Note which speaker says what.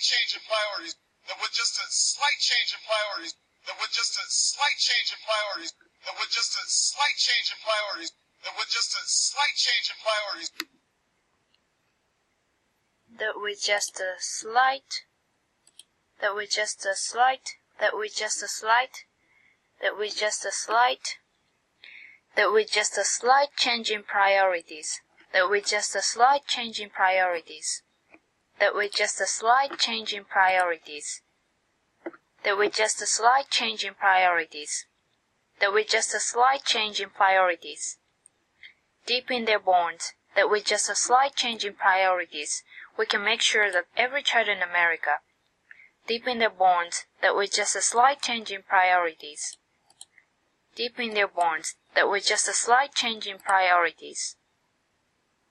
Speaker 1: change in priorities. That with just a slight change in priorities. That with just a slight change in priorities. That with just a slight change in priorities. That with just a slight change in priorities.
Speaker 2: That with just a slight. That with just a slight. That with just a slight. That with just a slight. That with just a slight change in priorities. That with just a slight change in priorities. That with just a slight change in priorities. That with just a slight change in priorities. That with just a slight change in priorities. Deep in their bonds, that with just a slight change in priorities, we can make sure that every child in America, deep in their bonds, that with just a slight change in priorities, deep in their bonds, that with just a slight change in priorities,